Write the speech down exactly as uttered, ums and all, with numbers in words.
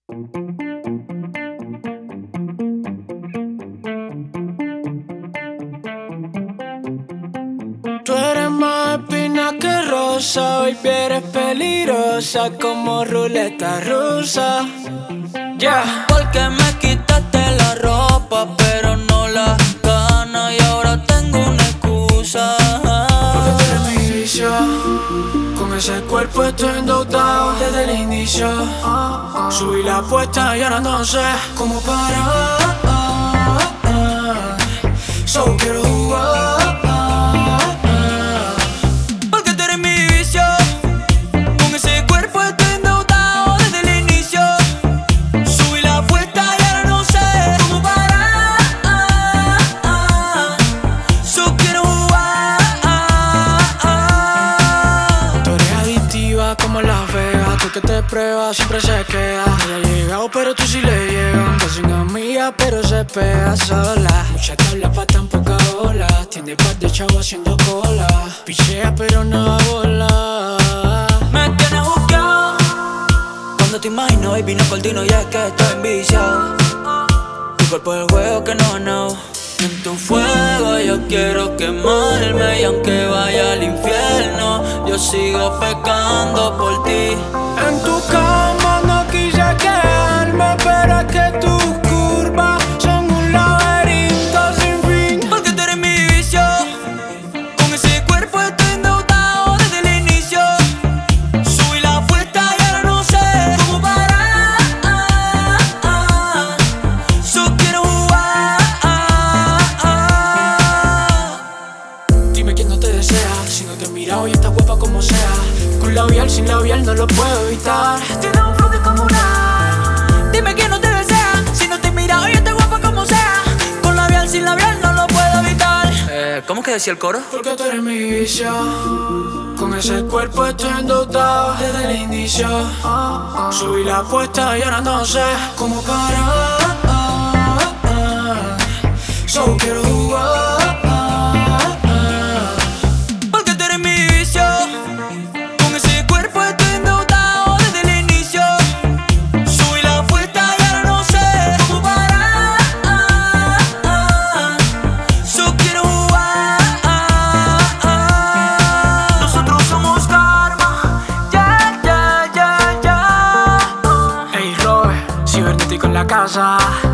Tú eres más espina que rosa, baby, eres peligrosa como ruleta rusa. Yeah. Porque me quitaste la ropa, pero no la gana, y ahora tengo una excusa. Porque tú eres mi vicio, con ese cuerpo estoy endeudado desde el inicio. Subí la apuesta y ahora no sé cómo parar. Solo quiero jugar. Como Las Vegas, tú que te pruebas siempre se queda. Ella ha llegado pero tú sí le llegas. Casi una amiga pero se pega sola. Mucha tabla pa' tan poca bola. Tiene par de chavo haciendo cola. Pichea pero no da bola. Me tienes buscado. Cuando te imagino, baby, no coordino y es que estoy enviciado. Tu cuerpo es el juego que no ganado. En tu fuego yo quiero quemarme, y aunque vaya al infierno, yo sigo pecando por ti. En tu cama no quise quedarme, pero es que tus curvas son un laberinto sin fin. Porque tú eres mi vicio, con ese cuerpo estoy endeudado desde el inicio. Subí la apuesta y ahora no sé cómo parar. Solo quiero jugar. Dime quién no te desea, si no te he mirado y estás guapa como sea. Con labial, sin labial, no lo puedo evitar. Tienes un flow descomunal. Dime quién no te desea, si no te he mirado y estás guapa como sea. Con labial, sin labial, no lo puedo evitar. Eh, ¿cómo que decía el coro? Porque tú eres mi vicio, con ese cuerpo estoy endeudado desde el inicio. Subí la apuesta y ahora no sé cómo parar. Solo quiero jugar. Cibernético en la casa.